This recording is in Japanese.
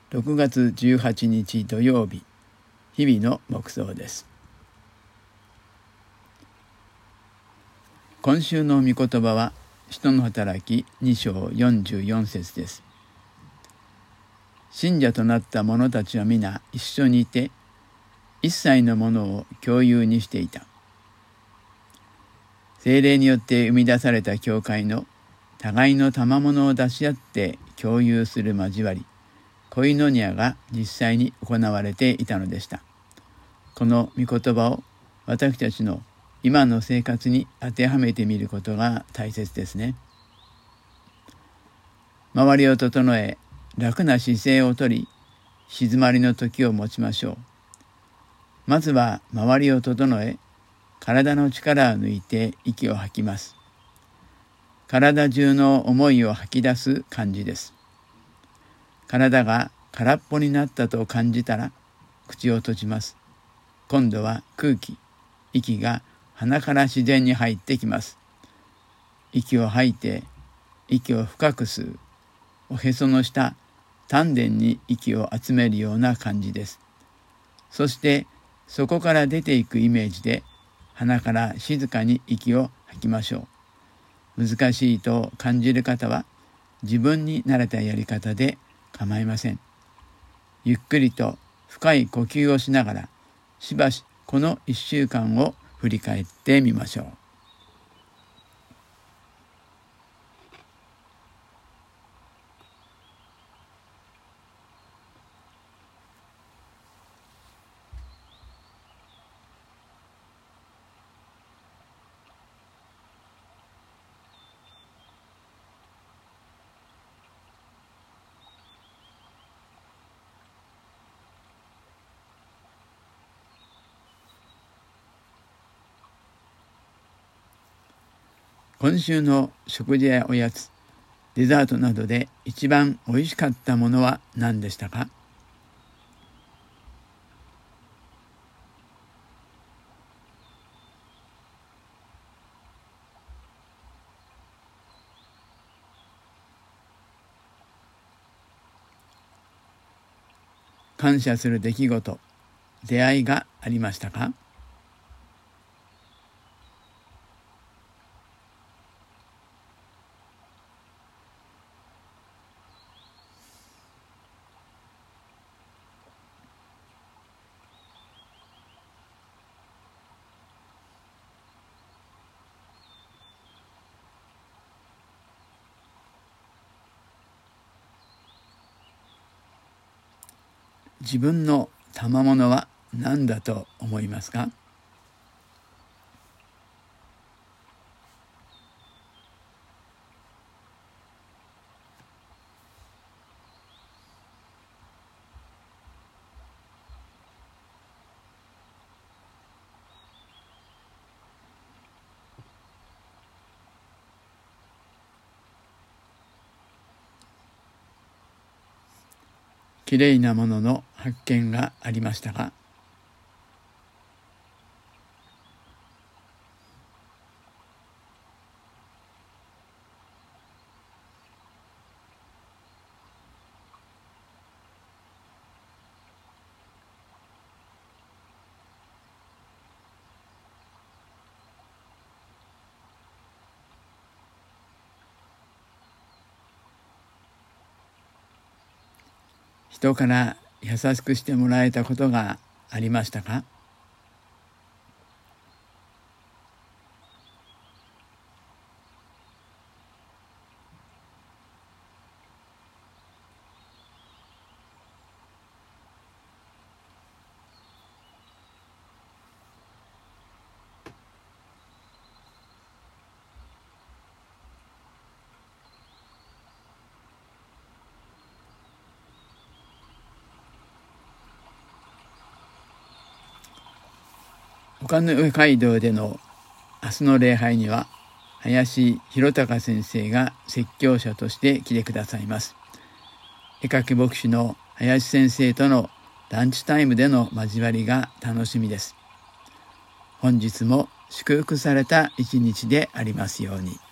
6月18日土曜日、日々の黙想です。今週の御言葉は、使徒の働き2章44節です。信者となった者たちは皆一緒にいて、一切のものを共有にしていた。聖霊によって生み出された教会の互いの賜物を出し合って共有する交わり、コイノニアが実際に行われていたのでした。この御言葉を私たちの今の生活に当てはめてみることが大切ですね。周りを整え、楽な姿勢をとり、静まりの時を持ちましょう。まずは周りを整え、体の力を抜いて息を吐きます。体中の思いを吐き出す感じです。体が空っぽになったと感じたら口を閉じます。今度は息が鼻から自然に入ってきます。息を吐いて息を深く吸う。おへその下、丹田に息を集めるような感じです。そしてそこから出ていくイメージで鼻から静かに息を吐きましょう。難しいと感じる方は自分に慣れたやり方で構いません。ゆっくりと深い呼吸をしながらしばしこの1週間を振り返ってみましょう。今週の食事やおやつ、デザートなどで一番おいしかったものは何でしたか？感謝する出来事、出会いがありましたか？自分の賜物は何だと思いますか？きれいなものの発見がありましたか？人から優しくしてもらえたことがありましたか？岡上街道での明日の礼拝には林弘隆先生が説教者として来てくださいます。絵描き牧師の林先生とのランチタイムでの交わりが楽しみです。本日も祝福された一日でありますように。